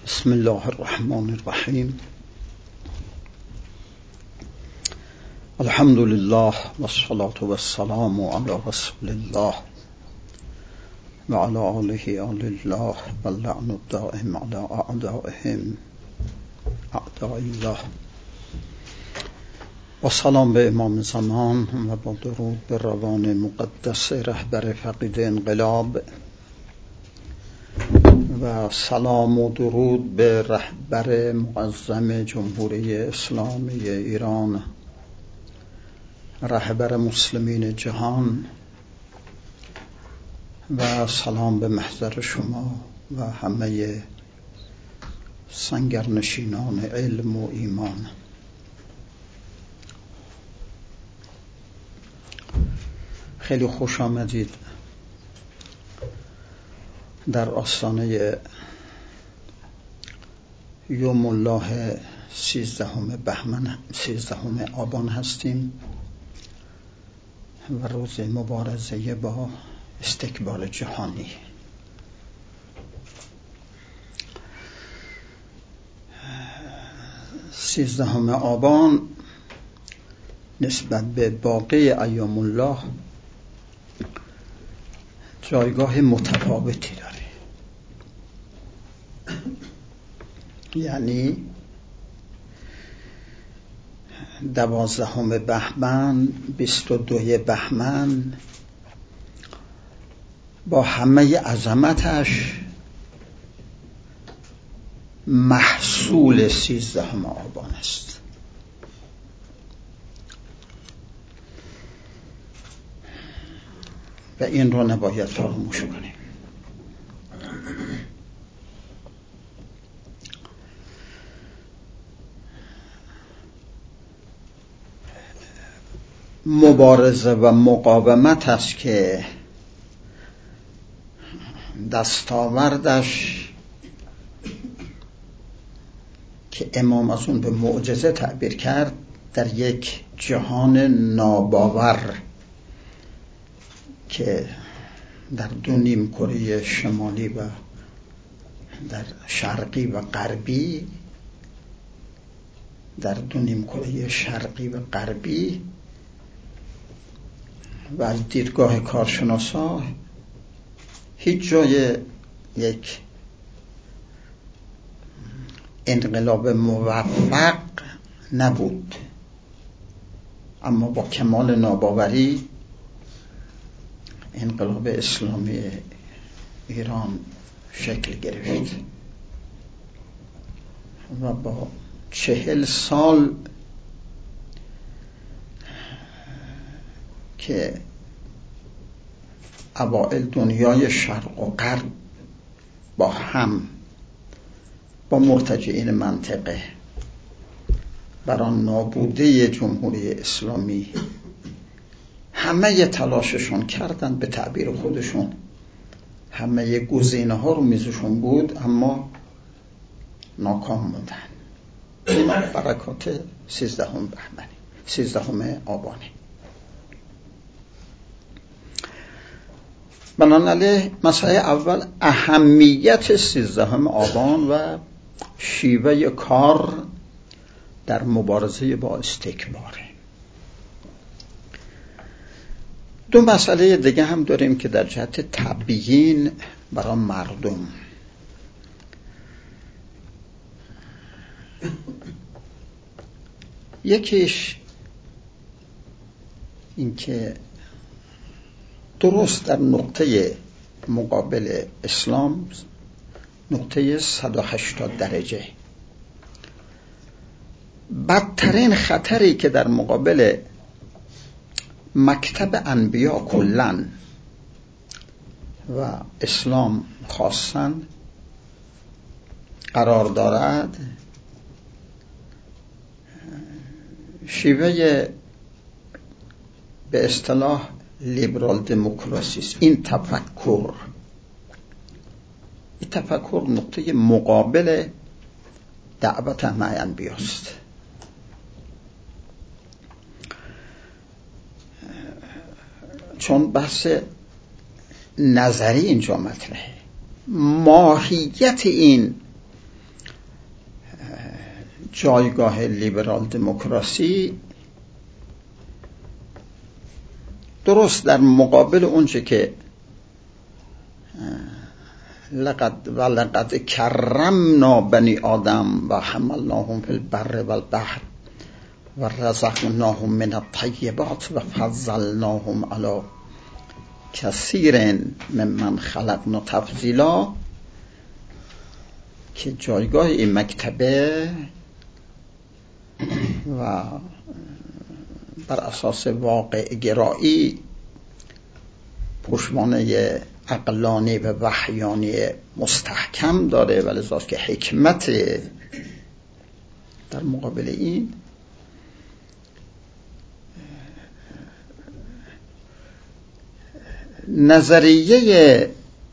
بسم الله الرحمن الرحیم. الحمد لله والصلاة والسلام علی رسول الله و علی آله آل الله و اللعن الدائم علی اعدائهم اعداء الله. و سلام به امام زمان و با درود به روان مقدس رهبر فقید انقلاب و سلام و درود به رهبر معظم جمهوری اسلامی ایران، رهبر مسلمین جهان، و سلام به محضر شما و همه سنگرنشینان علم و ایمان. خیلی خوش آمدید در آستانه یوم الله 13 آبان هستیم و روز مبارزه با استکبار جهانی. سیزدهم آبان نسبت به باقی ایام الله جایگاه متفاوتی داره. یعنی 12 بهمن، 22 بهمن با همه عظمتش محصول 13 آبان است. و این رو نباید فراموش کنیم. مبارزه و مقاومت است که دستاوردش که امام از اون به معجزه تعبیر کرد، در یک جهان ناباور که در دو نیمکره شمالی و در شرقی و غربی، در دو نیمکره شرقی و غربی و از دیدگاه کارشناسا هیچ جای یک انقلاب موفق نبود، اما با کمال ناباوری انقلاب اسلامی ایران شکل گرفت و با 40 سال که اوائل دنیای شرق و غرب با هم، با مرتجعین منطقه، برای نابوده جمهوری اسلامی همه تلاششون کردن، به تعبیر خودشون همه گزینه ها رو میزشون بود، اما ناکام موندن. این برکات 13 آبانی. بنابراین مسئله اول اهمیت 13 آبان و شیوه کار در مبارزه با استکباره. دو مسئله دیگه هم داریم که در جهت تبیین برای مردم. یکیش این که درست در نقطه مقابل اسلام، نقطه 180 درجه، بدترین خطری که در مقابل مکتب انبیا کلن و اسلام خاصن قرار دارد، شیوه به اصطلاح لیبرال دموکراسی است. این تفکر نقطه مقابل دعوت همه انبیاست. چون بحث نظری اینجا مطرحه. ماهیت این جایگاه لیبرال دموکراسی درست در مقابل اونچه که لقد کرمنا بنی آدم و حملناهم فی البر و البحر و رزقناهم من الطیبات و فضلناهم علی کثیر ممن خلقنا تفضیلا، که جایگاه این مکتبه و بر اساس واقع گرایی پشتوانه عقلانی و وحیانی مستحکم داره، ولی لذاست که حکمت در مقابل این نظریه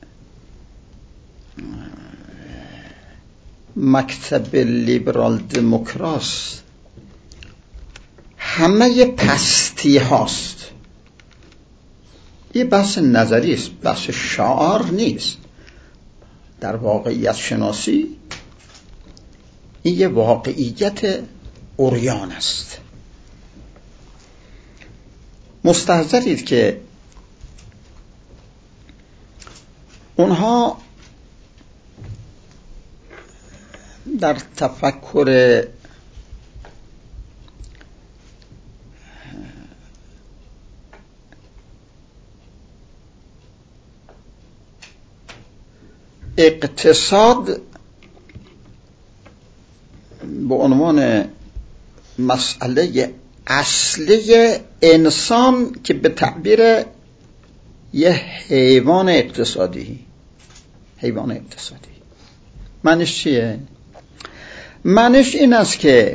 مکتب لیبرال دموکراس همه پستی هاست. یه بحث نظری است، بحث شعار نیست. در واقعیت شناسی این یه واقعیت عریان است. مستحضرید که اونها در تفکر اقتصاد به عنوان مسئله اصلی انسان که به تعبیر یه حیوان اقتصادی معنیش چیه؟ معنیش این است که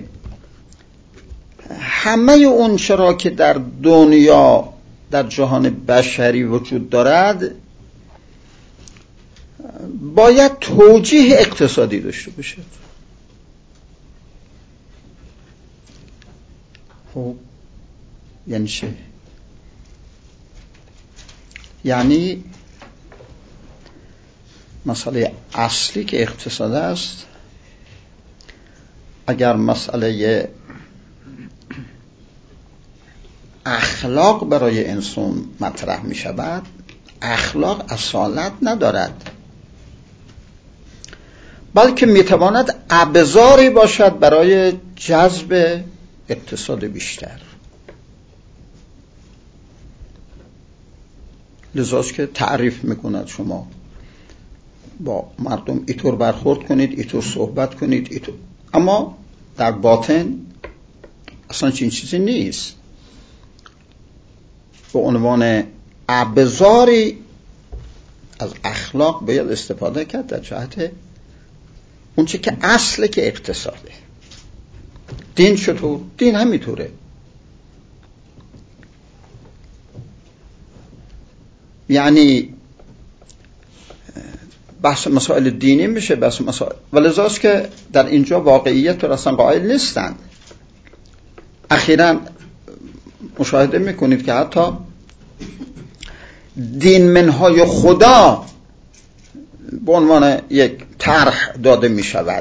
همه اون چرا که در دنیا در جهان بشری وجود دارد باید توجیه اقتصادی داشته باشه. خب یعنی چه؟ یعنی مسئله اصلی که اقتصاد است، اگر مسئله اخلاق برای انسان مطرح می شود، اخلاق اصالت ندارد، بلکه می تواند ابزاری باشد برای جذب اقتصاد بیشتر. لذاست که تعریف میکند شما با مردم اینطور برخورد کنید، اینطور صحبت کنید، اینطور. اما در باطن اصلا چنین چیزی نیست. به عنوان ابزاری از اخلاق باید استفاده کرد در جهت اون چی که اصله که اقتصاده. دین چطور؟ دین همینطوره. یعنی بحث مسائل دینی میشه، بحث مسائل، ولذاست که در اینجا واقعیت رو اصلا قائل نیستند. اخیراً مشاهده میکنید که حتی دین منهای خدا به عنوان یک طرح داده میشود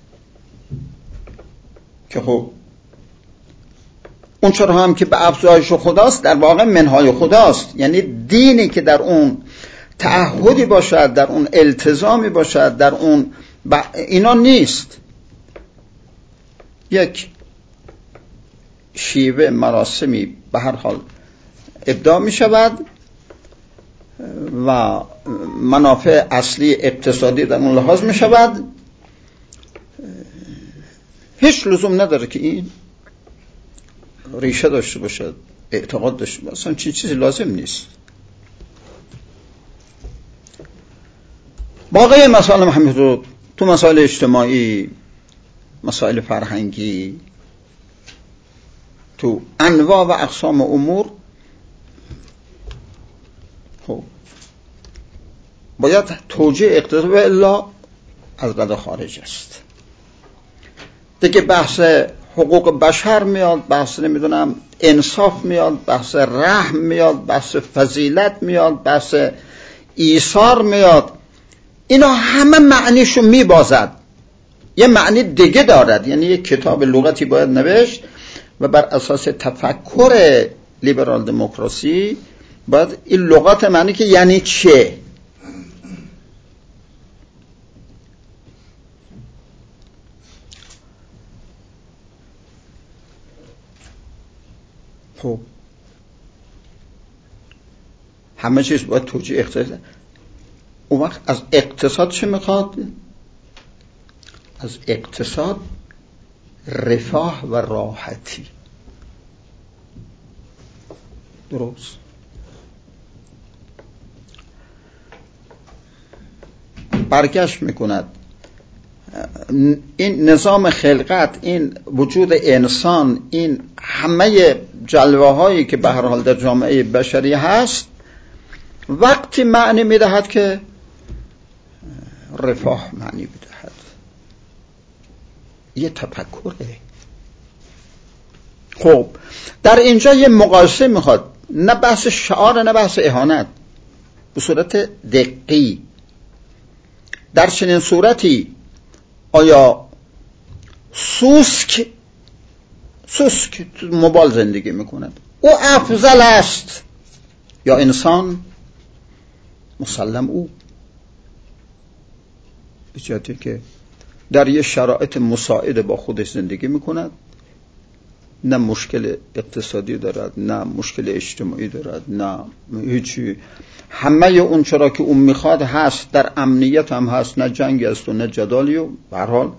که خب اون چرا هم که به افزایش خداست در واقع منهای خداست. یعنی دینی که در اون تعهدی باشد، در اون التزامی باشد، در اون اینا نیست. یک شیوه مراسمی به هر حال ابداع می شود و منافع اصلی اقتصادی در اون لحاظ می شود. هیچ لزوم نداره که این ریشه داشته باشد، اعتقاد داشته باشد، اصلا چیزی لازم نیست. باقی مسائل همینطور، تو مسائل اجتماعی، مسائل فرهنگی، تو انواع و اقسام امور خب باید توجیه اقتصاد و الا از رده خارج است. دیگه بحث حقوق بشر میاد، بحث نمیدونم انصاف میاد، بحث رحم میاد، بحث فضیلت میاد، بحث ایثار میاد. اینا همه معنیشو میبازد. یه معنی دیگه دارد. یعنی یک کتاب لغتی باید نوشت و بر اساس تفکر لیبرال دموکراسی باید این لغات معنی که یعنی چه. خب همه چیز باید توجیه اقتصاد. اون وقت از اقتصاد چه میخواد؟ از اقتصاد رفاه و راحتی. درست. برگشت میکند این نظام خلقت، این وجود انسان، این همه جلوه هایی که به هر حال در جامعه بشری هست وقتی معنی میدهد که رفاه معنی میدهد. یه تفکره. خب در اینجا یه مقایسه میخواد، نه بحث شعار نه بحث اهانت، به صورت دقیقی. در چنین صورتی آیا سوسک تو موبایل زندگی میکند او افضل است یا انسان؟ مسلم او بجاتی که در یه شرایط مساعد با خودش زندگی میکند، نه مشکل اقتصادی دارد نه مشکل اجتماعی دارد نه هیچی، همه اون چرا که اون میخواد هست، در امنیت هم هست، نه جنگی است و نه جدالی. و به هر حال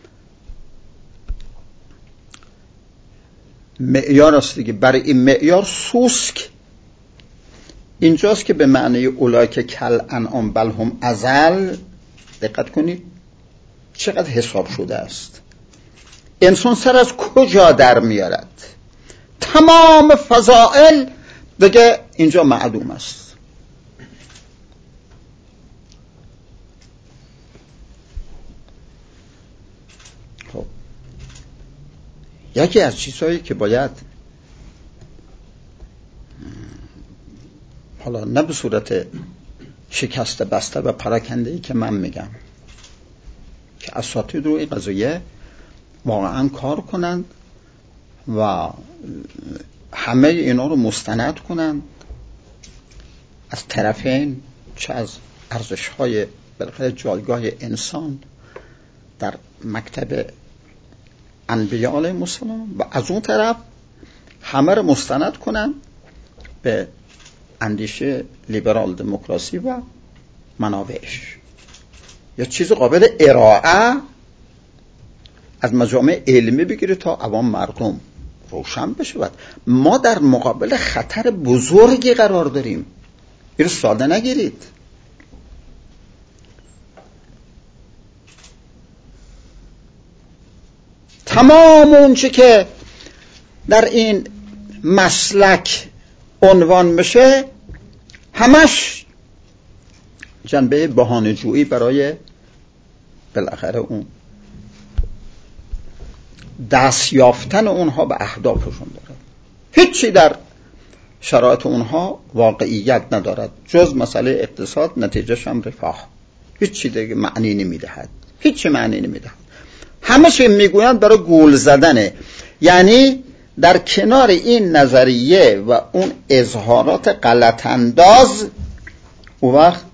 معیار است دیگه. برای این معیار سوسک اینجاست که به معنی اولئک کل انعام بل هم اضل. دقت کنید چقدر حساب شده است. انسان سر از کجا در میارد؟ تمام فضائل دیگه اینجا معلوم است. خب یکی از چیزهایی که باید حالا نه به صورت شکسته بسته و پراکنده‌ای که من میگم که اساتید رو این قضیه واقعا کار کنند و همه اینا رو مستند کنند از طرفین، چه از ارزش‌های بالاخره جایگاه انسان در مکتب انبیاء علیهم السلام، و از اون طرف همه رو مستند کنند به اندیشه لیبرال دموکراسی و منابعش. یا چیز قابل ارائه از مجامع علمی بگیره تا عوام مردم روشن بشه. ما در مقابل خطر بزرگی قرار داریم، این ساده نگیرید. تمام اون چی که در این مسلک عنوان میشه همش جنبه بهانه‌جویی برای بالاخره اون دست یافتن اونها به اهدافشون داره. هیچی در شرایط اونها واقعیت ندارد جز مسئله اقتصاد، نتیجهش هم رفاه. هیچی دیگه معنی نمیدهد، هیچی معنی نمیدهد. همه چی میگویند برای گول زدنه. یعنی در کنار این نظریه و اون اظهارات غلط انداز اون وقت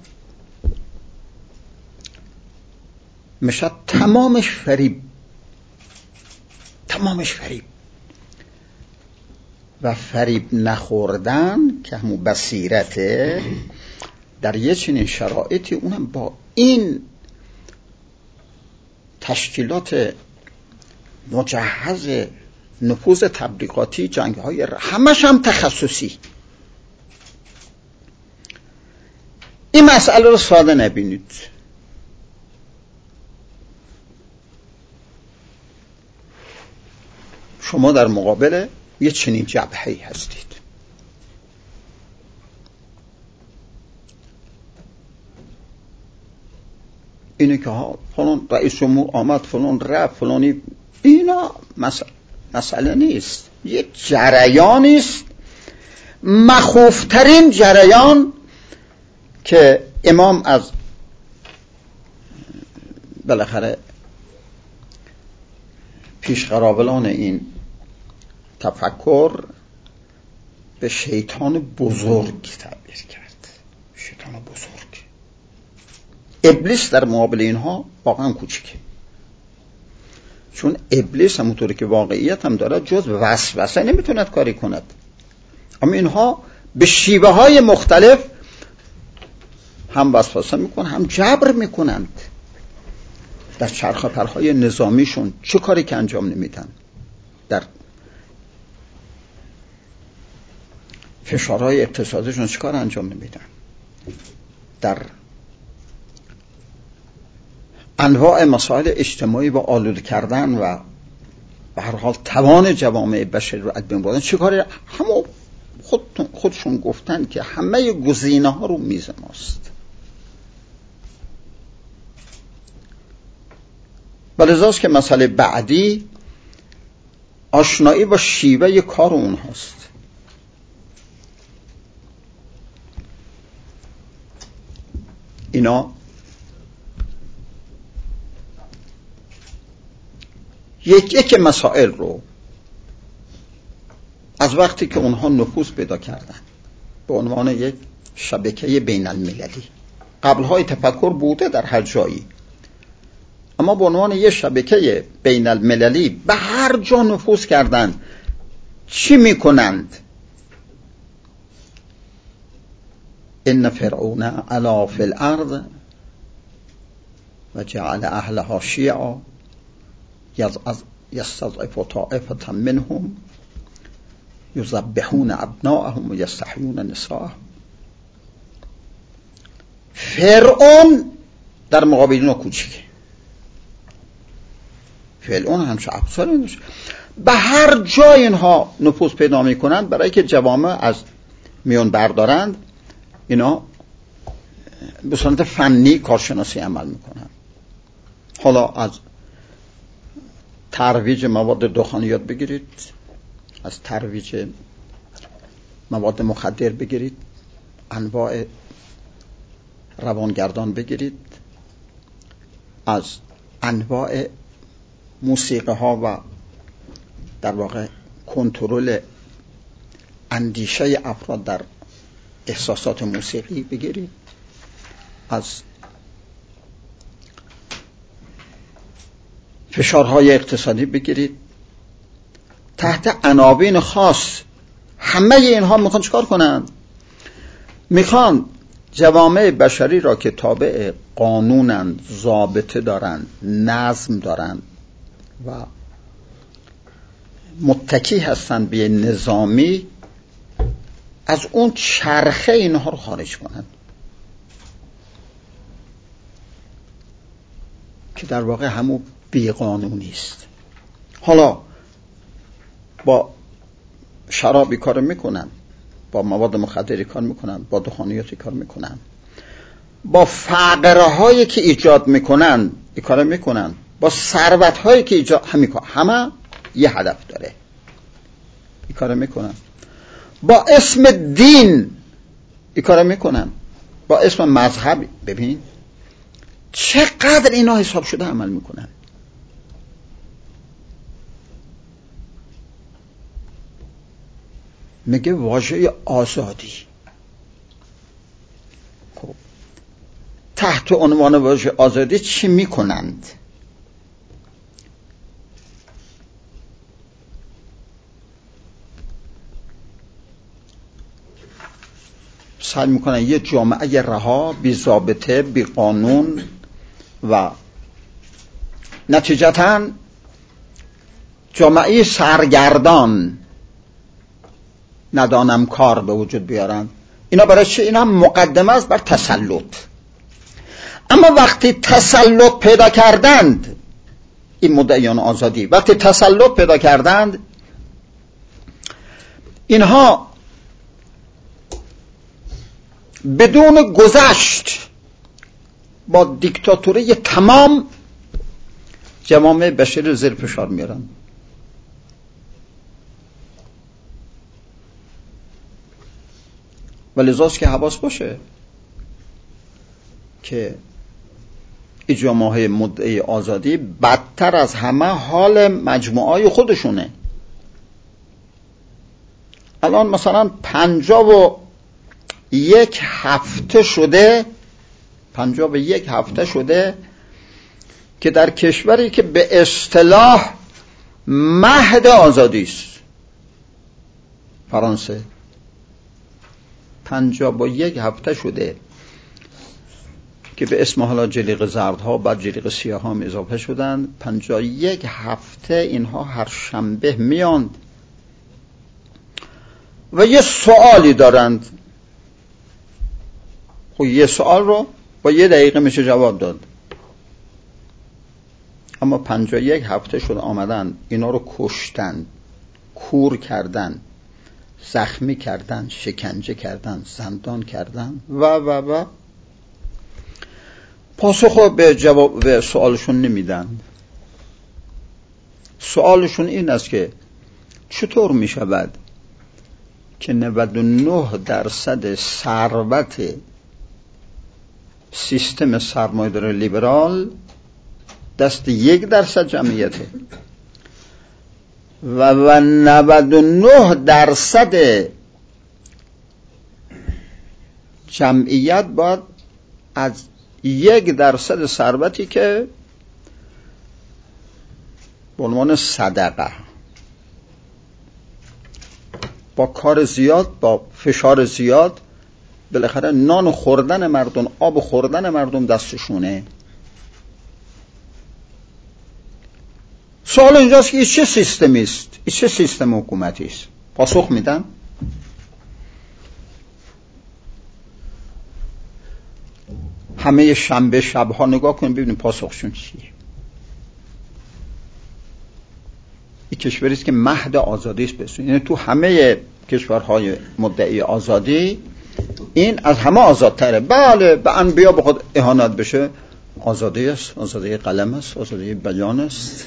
میشه تمامش فریب و فریب نخوردن که همون بصیرته. در یه چنین شرایطی اونم با این تشکیلات مجهز نفوذ تبلیغاتی، جنگ‌های همش هم تخصصی، این مسئله رو ساده نبینید. شما در مقابل یه چنین جبهه‌ای هستید. اینه که ها فلان رئیس جمهور آمد، فلان رفت، فلانی، اینا مسئله نیست. یه جریانی است، مخوفترین جریان که امام از بالاخره پیشقراولان این تفکر به شیطان بزرگ تعبیر کرد. شیطان بزرگ. ابلیس در مقابل اینها واقعا کوچیکه، چون ابلیس همونطوری که واقعیت هم داره جز وسوسه نمیتوند کاری کند، اما اینها به شیوه های مختلف هم وسوسه میکنن هم جبر میکنند. در چرخ پرهای نظامیشون چه کاری که انجام نمیدن، در فشارهای اقتصادیشون چه کار انجام نمیدن، در انواع مسائل اجتماعی و آلوده کردن و به هر حال توان جوامع بشری رو از بین بردن چه کاری، همون خودشون گفتن که همه گزینه ها رو میز ماست. ولذاست که مسئله بعدی آشنایی با شیوه کار اونهاست. اینا یک مسائل رو از وقتی که اونها نفوذ پیدا کردن به عنوان یک شبکه بین المللی، قبلهای تفکر بوده در هر جایی، اما به عنوان یک شبکه بین المللی به هر جا نفوذ کردن، چی میکنند؟ ان فرعون علا فی الارض و جعل اهلها شیعا یستضعف طائفة منهم یذبحون ابناءهم و یستحیون نساءهم. فرعون در مقابل اینا کوچیکه. فرعون همچه ابزاری نداشت. به هر جای اینها نفوذ پیدا میکنند برای که جوامع از میون بردارند، اینا به صورت فنی کارشناسی عمل میکنند. حالا از ترویج مواد دخانیات بگیرید، از ترویج مواد مخدر بگیرید، انواع روانگردان بگیرید، از انواع موسیقی ها و در واقع کنترل اندیشه افراد در احساسات موسیقی بگیرید، از فشارهای اقتصادی بگیرید، تحت عناوین خاص. همه اینها میخوان چکار کنند؟ میخوان جوامع بشری را که تابع قانونند، ضابطه دارند، نظم دارند و متکی هستند به نظامی، از اون چرخه اینها رو خارج کنند که در واقع همون بیقانونی است. حالا با شرابی کار میکنن، با مواد مخدری کار میکنن، با دخانیاتی کار میکنن، با فقره هایی که ایجاد میکنن این کار میکنن، با ثروت هایی که ایجاد همه یه هدف داره این کار میکنن، با اسم دین این کار میکنن، با اسم مذهب. ببین چقدر اینا حساب شده عمل میکنن. میگه واژه آزادی، خب تحت عنوان واژه آزادی چی میکنند؟ سعی میکنن یه جامعه رها، بی ضابطه، بی قانون و نتیجتاً جامعه سرگردان، ندانم کار به وجود بیارن. اینا برای چه؟ اینا مقدمه است بر تسلط. اما وقتی تسلط پیدا کردند، این مدعیان آزادی وقتی تسلط پیدا کردند، اینها بدون گذشت با دیکتاتوری تمام جوامع بشری زیر فشار میارن. ولذاست که حواس باشه که جامعه مدعی آزادی بدتر از همه حال مجموعای خودشونه. الان مثلا 51 هفته شده که در کشوری که به اصطلاح مهد آزادی است، فرانسه، 51 هفته شده که به اسم حالا جلیقه زردها بعد جلیقه سیاه ها اضافه شدن. 51 هفته اینها هر شنبه میاند و یه سوالی دارند. خب یه سوال رو با 1 دقیقه میشه جواب داد. اما 51 هفته شد آمدن اینا رو کشتن، کور کردن، زخمی کردن، شکنجه کردن، زندان کردن و پاسخ به سوالشون نمیدن. سوالشون این است که چطور می شود که 99% ثروت سیستم سرمایه‌داری لیبرال دست 1% جمعیته و 99% جمعیت باید از 1% ثروتی که به عنوان صدقه با کار زیاد، با فشار زیاد، بالاخره نان خوردن مردم، آب خوردن مردم دستشونه. سوال اینجاست که این چه سیستمی است؟ این چه سیستم حکومتی است؟ پاسخ میدن؟ همه شنبه شبها نگاه کنیم ببینیم پاسخشون چیه. این کشوری است که مهد آزادی است بسید. یعنی تو همه کشورهای مدعی آزادی این از همه آزادتره. بله، به انبیا بخواد اهانت بشه آزادی است، آزادی قلم است، آزادی بیان است،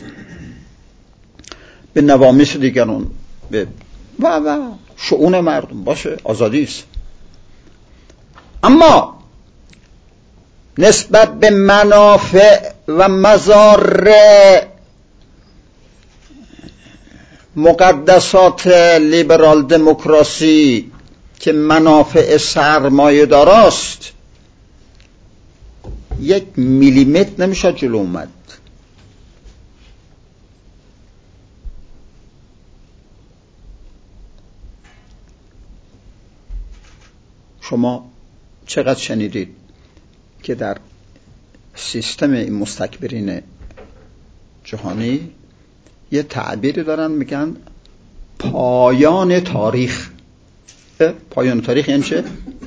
به نوامیس دیگران به و شؤون مردم باشه آزادی است. اما نسبت به منافع و مضار مقدسات لیبرال دموکراسی که منافع سرمایه داراست 1 میلیمتر نمیشه جلو اومد. شما چقدر شنیدید که در سیستم این مستکبرین جهانی یه تعبیری دارن میگن پایان تاریخ. پایان تاریخ یعنی چه؟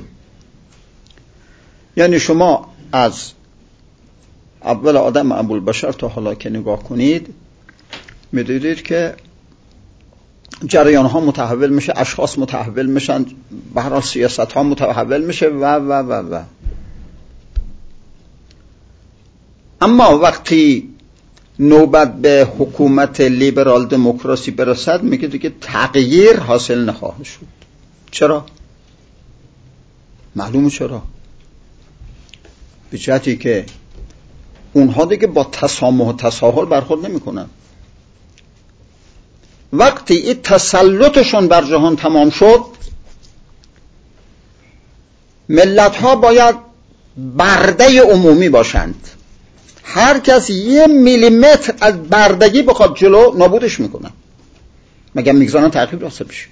یعنی شما از اول آدم ابوالبشر تا حالا که نگاه کنید میدیدید که جریان ها متحول میشه، اشخاص متحول میشن، به هر حال سیاست ها متحول میشه و اما وقتی نوبت به حکومت لیبرال دموکراسی برسد میگه دیگه تغییر حاصل نخواهد شد. چرا؟ معلومه چرا. به جهتی که اونها دیگه با تسامح و تساهل برخورد نمیکنن. وقتی این تسلطشون بر جهان تمام شد ملت ها باید برده عمومی باشند. هر کس 1 میلیمتر از بردگی بخواد جلو نابودش میکنن. مگر میگذارن تعقیب راسته بشه؟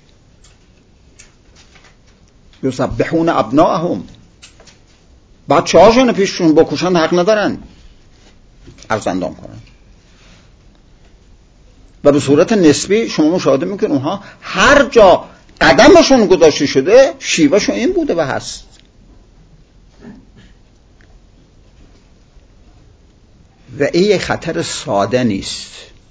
یذبحون ابناءهم، بچه هاشون پیششون بکشن حق ندارن ارزندان کنن. و به صورت نسبی شما مشاهده میکنید اونها هر جا قدمشون گذاشته شده شیوهشون این بوده و هست. و این خطر ساده نیست.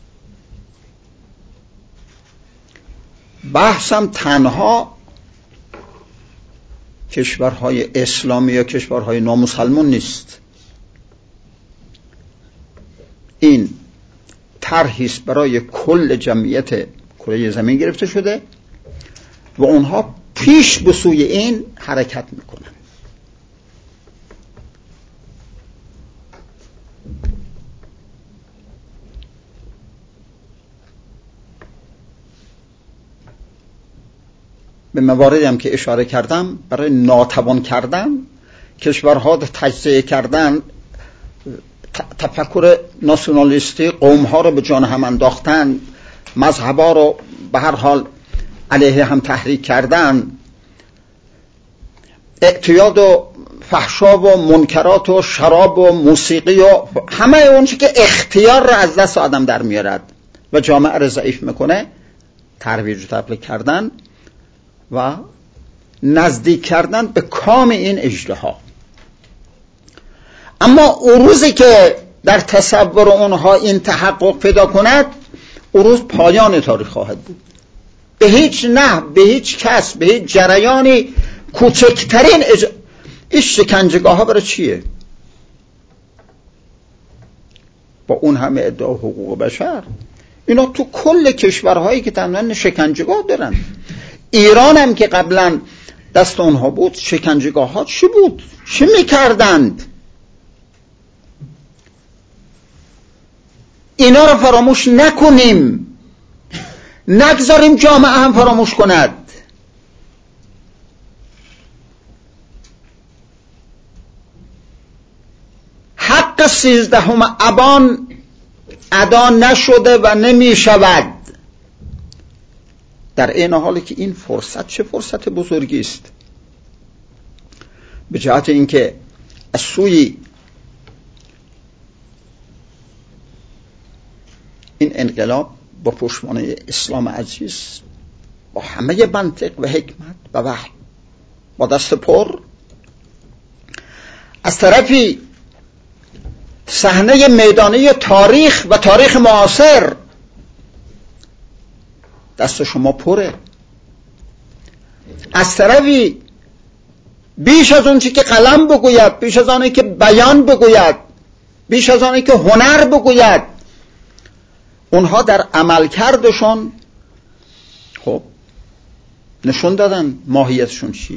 بحثم تنها کشورهای اسلامی یا کشورهای نامسلمان نیست. این طرحی است برای کل جمعیت کره زمین گرفته شده و اونها پیش به سوی این حرکت میکنن. به مواردی هم که اشاره کردم برای ناتوان کردن کشورها تجزیه کردن، تفکر ناسیونالیستی قومها رو به جان هم انداختن، مذهبها رو به هر حال علیه هم تحریک کردن، اعتیاد و فحشا و منکرات و شراب و موسیقی و همه اون چی که اختیار رو از دست آدم در میارد و جامعه رو ضعیف میکنه، ترویج و تبلیغ کردن و نزدیک کردن به کام این اژدها. اما اون روزی که در تصور اونها این تحقق پیدا کند، اون روز پایان تاریخ خواهد بود. به هیچ نحو، به هیچ کس، به هیچ جریانی کوچکترین این شکنجهگاه ها برای چیه؟ با اون همه ادعا حقوق بشر، اینا تو کل کشورهایی که تماما شکنجهگاه دارن. ایران هم که قبلا دست اونها بود، شکنجهگاه ها چی بود؟ چی میکردند؟ اینا رو فراموش نکنیم، نگذاریم جامعه هم فراموش کند. حق 13 ابان ادا نشده و نمی شود، در این حالی که این فرصت چه فرصت بزرگی است، به جهت اینکه از سوی این انقلاب با پشتوانه اسلام عزیز، با همه منطق و حکمت و وحی، با دست پر، از طرفی صحنه میدانی تاریخ و تاریخ معاصر دست شما پره، از طرفی بیش از اون چی که قلم بگوید، بیش از آنی که بیان بگوید، بیش از آنی که هنر بگوید، اونها در عملکردشون خب نشون دادن ماهیتشون چیه،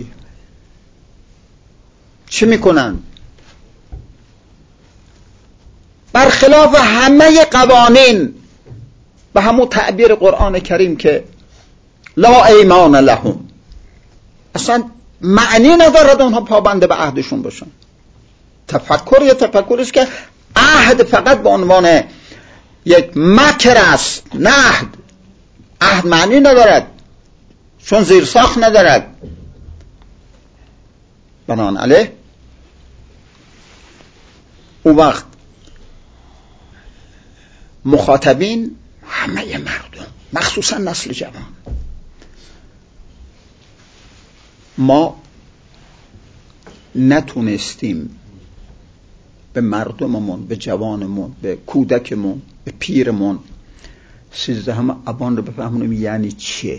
چی میکنن. برخلاف همه قوانین به همون تعبیر قرآن کریم که لا ایمان لهم، اصلا معنی ندارد اونها پابند به عهدشون باشن. تفکر یا تفکر است که عهد فقط به عنوان یک مکر است. نه، عهد معنی ندارد چون زیر ساخت ندارد. بنابراین اون وقت مخاطبین همه مردم، مخصوصا نسل جوان، ما نتونستیم به مردممون، به جوانمون، به کودکمون، به پیرمون 13 ابان رو بفهمونیم یعنی چیه.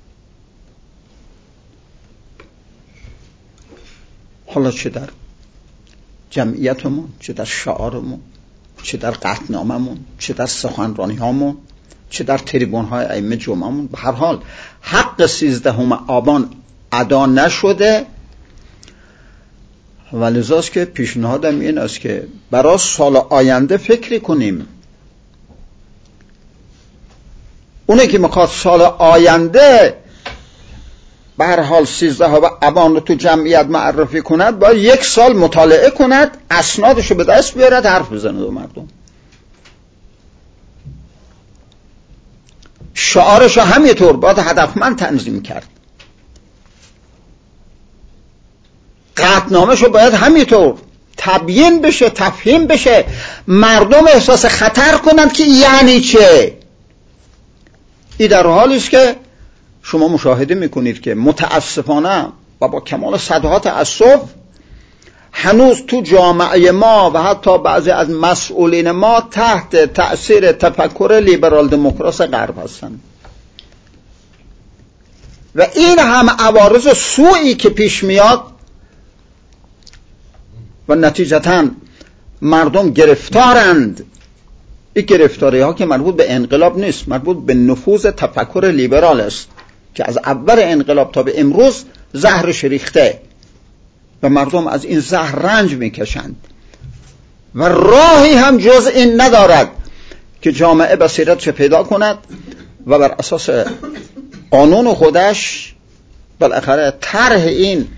حالا چه در جمعیتمون، چه در شعارمون، چه در قطعناممون، چه در سخنرانی‌هامون، چه در تریبون‌های ائمه جمعه‌مون، به هر حال حق 13 آبان ادا نشده. ولذاست که پیشنهادم این است که برای سال آینده فکری کنیم. اونه که میخواد سال آینده به هر حال 13 ابان رو تو جمعیت معرفی کند، باید 1 سال مطالعه کند، اسنادشو به دست بیارد، حرف بزنه دو مردم. شعارشو همینطور باید هدفمند تنظیم کرد، قطعنامه‌شو باید همینطور تبیین بشه، تفهیم بشه، مردم احساس خطر کنند که یعنی چه. این در حالی است که شما مشاهده میکنید که متاسفانه و با کمال صدها تأسف هنوز تو جامعه ما و حتی بعضی از مسئولین ما تحت تأثیر تفکر لیبرال دموکراس غرب هستند و این هم عوارض سوئی که پیش میاد و نتیجتاً مردم گرفتارند. این گرفتاری ها که مربوط به انقلاب نیست، مربوط به نفوذ تفکر لیبرال است که از اول انقلاب تا به امروز زهرش ریخته و مردم از این زهر رنج میکشند و راهی هم جز این ندارد که جامعه بصیرتش پیدا کند و بر اساس قانون خودش بالاخره طرح این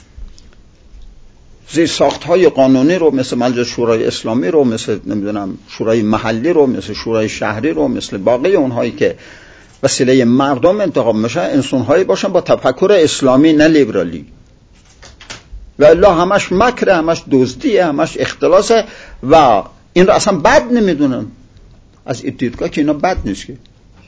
زیرساخت‌های قانونی رو مثل مجلس شورای اسلامی رو، مثل نمیدونم شورای محلی رو، مثل شورای شهری رو، مثل باقی اونهایی که وسیله مردم انتخاب میشن، انسان‌هایی باشن با تفکر اسلامی نه لیبرالی. و الا همش مکر، همش دزدیه، همش اختلاسه و این رو اصلا بد نمیدونن. از این دیدگاه که اینا بد نیست که.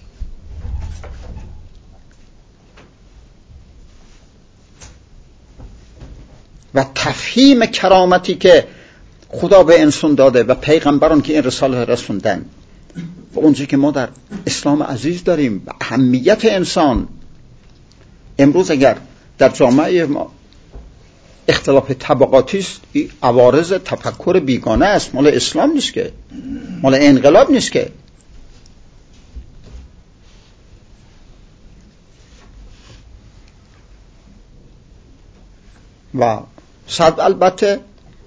و تفهیم کرامتی که خدا به انسان داده و پیغمبران که این رساله رسوندن و اونچه که ما در اسلام عزیز داریم و اهمیت انسان. امروز اگر در جامعه ما اختلاف طبقاتی است، این عوارض تفکر بیگانه است، مال اسلام نیست که، مال انقلاب نیست که. و صد البته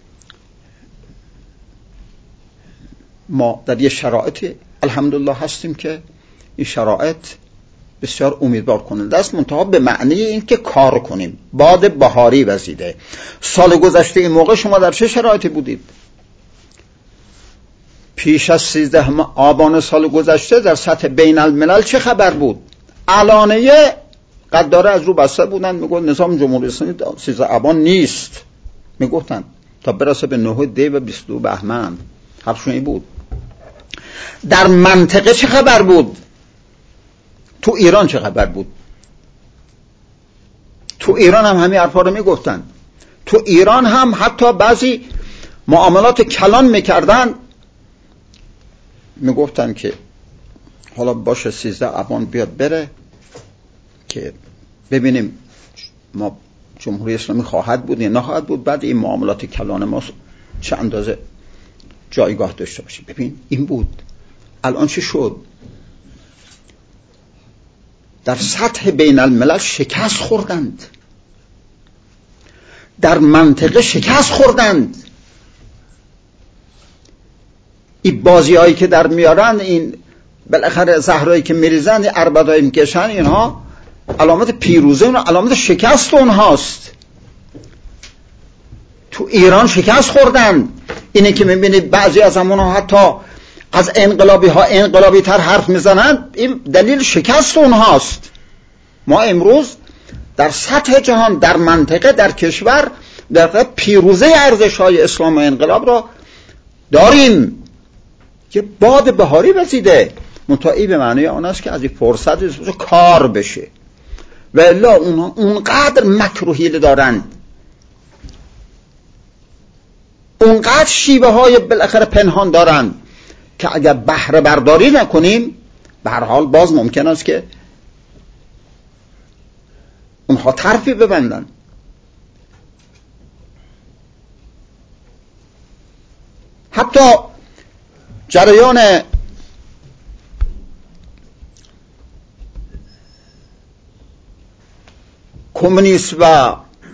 ما در یه شرایطی الحمدلله هستیم که این شرایط بسیار امیدوار کننده است، منتها به معنی این که کار کنیم. باد بهاری وزیده. سال گذشته این موقع شما در چه شرایطی بودید؟ پیش از 13 آبان سال گذشته در سطح بین الملل چه خبر بود؟ علانیه قداره از رو بسته بودن، میگفت نظام جمهوری اسلامی 13 آبان نیست، میگفتن تا برسه به 9 دی و 22 بهمن. حرفشون این بود. در منطقه چه خبر بود؟ تو ایران چه خبر بود؟ تو ایران هم همین حرفا رو میگفتن. تو ایران هم حتی بعضی معاملات کلان میکردن، میگفتن که حالا باشه 13 آبان بیاد بره که ببینیم ما جمهوری اسلامی خواهد بود یا نخواهد بود، بعد این معاملات کلان ما چه اندازه جایگاه داشته باشه. ببین این بود. الان چی شد؟ در سطح بین الملل شکست خوردند، در منطقه شکست خوردند. این بازی هایی که در میارن، این بالاخره زهرایی که میریزن، این عربدایی میکشن، اینها علامت پیروزی و علامت شکست اونهاست. تو ایران شکست خوردن. اینه که میبینید بعضی از همونها حتی از انقلابی ها انقلابی تر حرف میزنن، این دلیل شکست اونهاست. ما امروز در سطح جهان، در منطقه، در کشور، در پیروزی ارزش های اسلام و انقلاب را داریم که باد بهاری وزیده. منتهی به معنی آن است که از این فرصت کار بشه. و الا اونها اونقدر مکر و حیله دارند، اونقدر شیوه های بالاخره پنهان دارند که اگر بهره برداری نکنیم به هر حال باز ممکن است که اونها طرفی ببندن. حتی جریان کمونیست و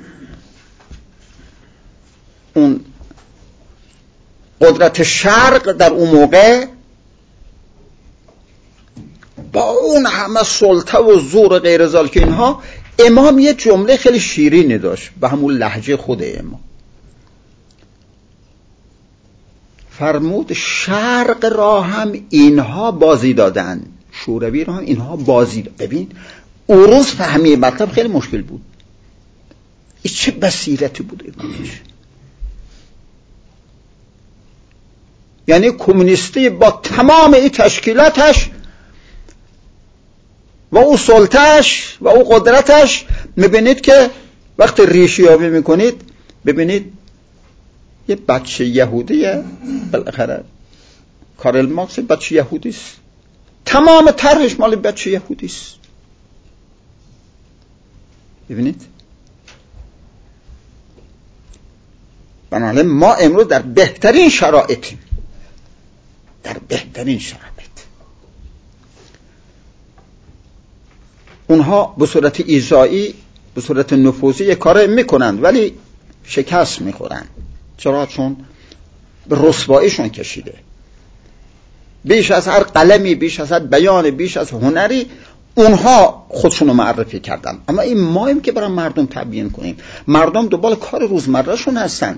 اون قدرت شرق در اون موقع با اون همه سلطه و زور غیر ذالک اینها، امام یه جمله خیلی شیرینی داشت به همون لهجه خود امام. فرمود شرق را هم اینها بازی دادن، شوروی را هم اینها بازی دادن. ببین اون روز فهمی مطلب خیلی مشکل بود. این چه بصیرتی بود امامش. یعنی کمونیستی با تمام این تشکیلاتش و او سلطهش و او قدرتش، میبینید که وقتی ریشیابی میکنید ببینید یه بچه یهودیه، بالاخره کارل مارکس بچه یهودی است، تمام طرحش مال بچه یهودی است. ببینید بنابراین ما امروز در بهترین شرایطیم، در بهترین شرایط. اونها به صورت ایذایی، به صورت نفوذی یک کار میکنند ولی شکست میخورند. چرا؟ چون به رسواییشون کشیده. بیش از هر قلمی، بیش از هر بیان، بیش از هنری، اونها خودشونو معرفی کردن، اما این مایم که برای مردم تبیین کنیم. مردم دنبال کار روزمرهشون هستن،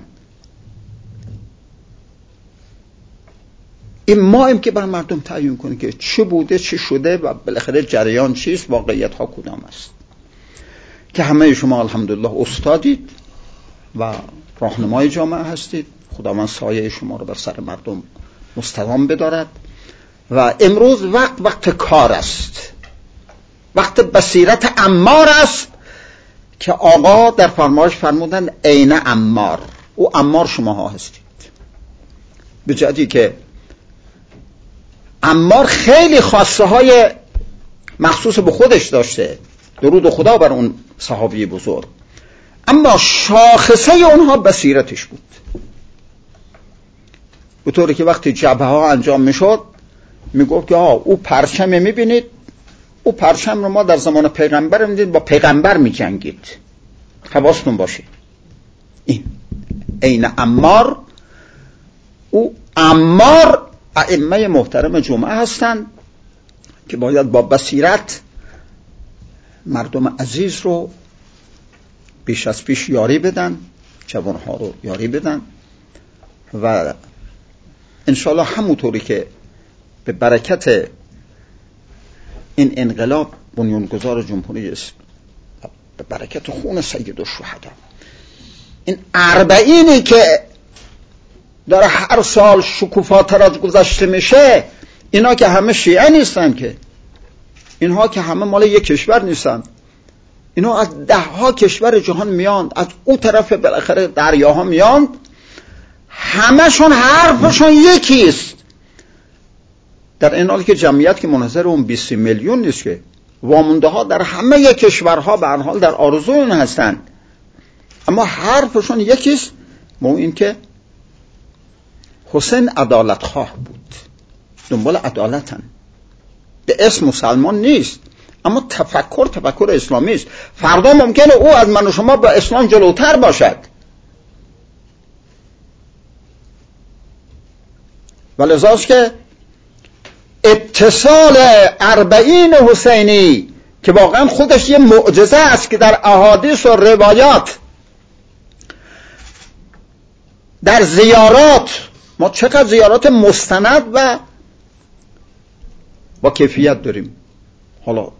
این مایم که برای مردم تعیین کنیم که چه بوده چه شده و بالاخره جریان چیست، واقعیت ها کدام است. که همه شما الحمدلله استادید و راهنمای جامعه هستید. خداوند سایه شما رو بر سر مردم مستدام بدارد. و امروز وقت کار است، وقت بصیرت عمار است که آقا در فرمایش فرمودن عین عمار. او عمار شماها هستید، به جهتی که عمار خیلی خاصه های مخصوص به خودش داشته، درود خدا بر اون صحابی بزرگ، اما شاخصه اونها بصیرتش بود. به طوری که وقتی جبهه ها انجام میشد میگفت که او پرچم میبینید، او پرچم رو ما در زمان پیغمبر میدید، با پیغمبر میجنگید، حواستون باشه. این عین عمار. او عمار ائمه محترم جمعه هستند که باید با بصیرت مردم عزیز رو بیش از پیش یاری بدن، جوانها رو یاری بدن و انشالله همونطوری که به برکت این انقلاب بنیانگذار جمهوری اسلامی، به برکت خون سید الشهدا، این 40 که در هر سال شکوفات را گذشته میشه، اینا که همه شیعه نیستن، که اینها که همه مال یک کشور نیستن، اینا از 10 کشور جهان میان، از او طرف بالاخره دریاها میان، همشون حرفشون یکیست. در این حال که جمعیت که منحصر اون 20 میلیون نیست، که وامونده ها در همه کشورها به هر حال در آرزو اون هستن، اما حرفشون یکیست، با این که حسین عدالت خواه بود، دنبال عدالتن، به اسم مسلمان نیست اما تفکر اسلامی است. فردا ممکنه او از من و شما با اسلام جلوتر باشد، ولذاست که اتصال 40 حسینی که واقعا خودش یه معجزه است، که در احادیث و روایات، در زیارات، ما چقدر زیارات مستند و با کیفیت داریم. حالا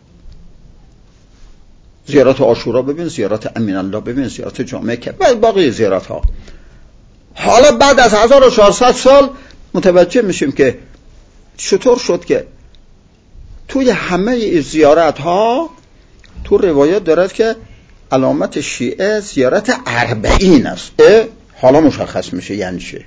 زیارت عاشورا ببین، زیارت امین الله ببین، زیارت جامع که و باقی زیارت ها. حالا بعد از 1400 سال متوجه میشیم که چطور شد که توی همه زیارت ها تو روایت دارد که علامت شیعه زیارت 40 است. حالا مشخص میشه یعنی چه.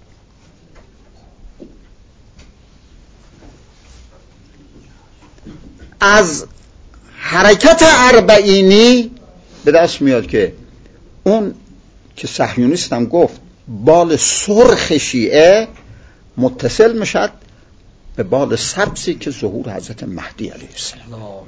از حرکت 40 به دست میاد که اون که صهیونیست هم گفت بال سرخ شیعه متصل میشد به بال سبزی که ظهور حضرت مهدی علیه السلام.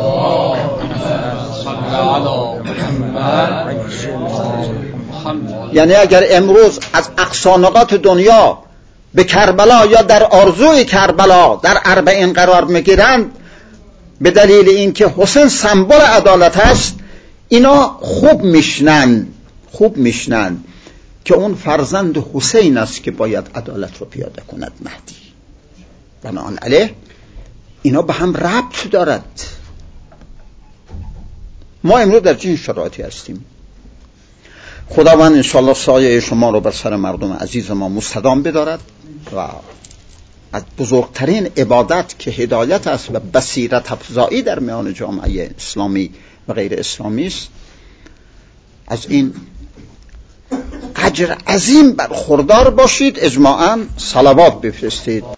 یعنی اگر امروز از اقصا نقاط دنیا به کربلا یا در آرزوی کربلا در 40 قرار میگیرند، به دلیل اینکه حسین سمبل عدالت است، اینا خوب میشنند که اون فرزند حسین است که باید عدالت رو پیاده کند مهدی. بناهن علیه اینا به هم ربط دارد. ما امروز در چنین شرایطی هستیم. خداوند انشاءالله سایه شما رو بر سر مردم عزیز ما مستدام بدارد و از بزرگترین عبادت که هدایت است و بصیرت افزایی در میان جامعه اسلامی و غیر اسلامی است، از این اجر عظیم برخوردار باشید. اجماعاً صلوات بفرستید.